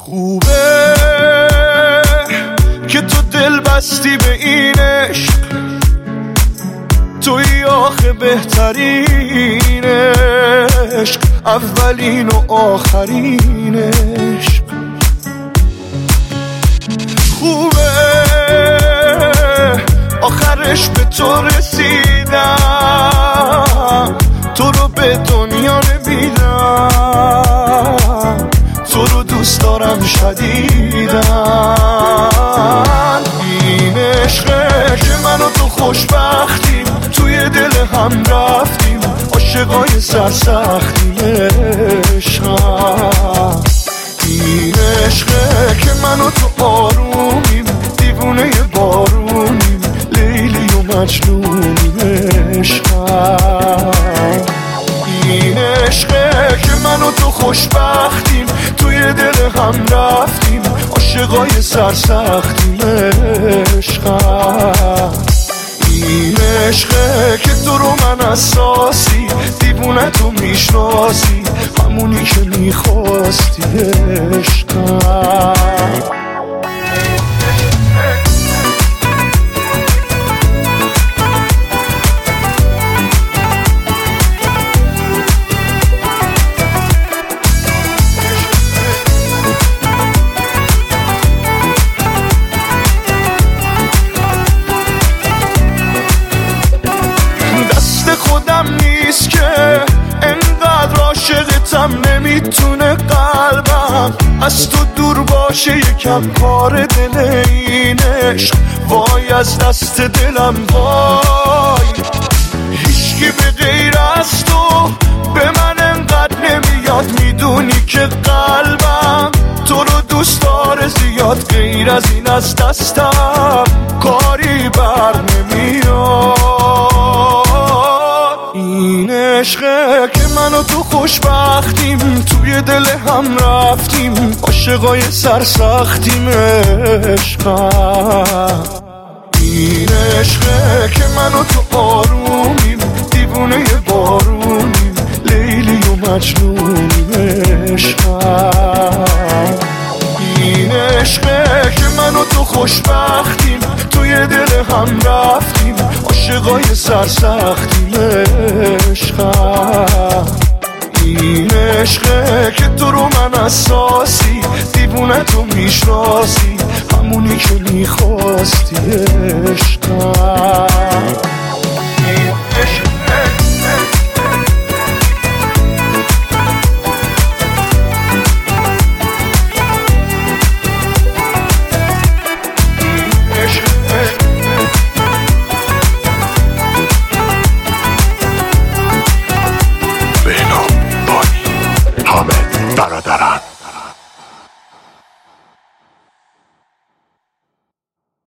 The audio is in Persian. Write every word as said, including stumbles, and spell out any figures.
خوبه که تو دل بستی به این عشق، توی آخه بهترین عشق، اولین و آخرین عشق. خوبه آخرش به تو رسیدم، تو رو به دنیا نمیدم، تو رو دوست دارم شدیدن. این عشقه که من و تو خوشبختیم، توی دل هم رفتیم، عاشقای سرسختیم. عشقم این عشقه که من و تو آرومیم، دیوونه بارونیم، لیلی و مجنونیم. عشقم این عشقه که من و تو خوشبختیم، توی دل هم رفتیم، عاشقای سرسختیم. عشقم این عشقه که تو رو من اساسی، دیوونه تو میشناسی، همونی که میخواستی. عشقم خودم نیست که انقدر عاشقتم، نمیتونه قلبم از تو دور باشه، یکم کار دل این عشق. وای از دست دلم وای، هیچکی به غیر از تو به من انقدر نمیاد. میدونی که قلبم تو رو دوست داره زیاد، غیر از این از دستم کاری بر نمیاد. این عشقه که من و تو خوشبختیم، توی دل هم رفتیم، عاشقای سرسختیم. عشقم این عشقه که من و تو آرومیم، دیوونه بارونیم، لیلی و مجنونیم. عشقم این عشقه که من و تو خوشبختیم، توی دل هم رفتیم، عاشقای سرسختیم. عشقم این عشقه که تو رو من اساسی، دیوونه تو میشناسی، همونی که میخواستی. عشقم این عشق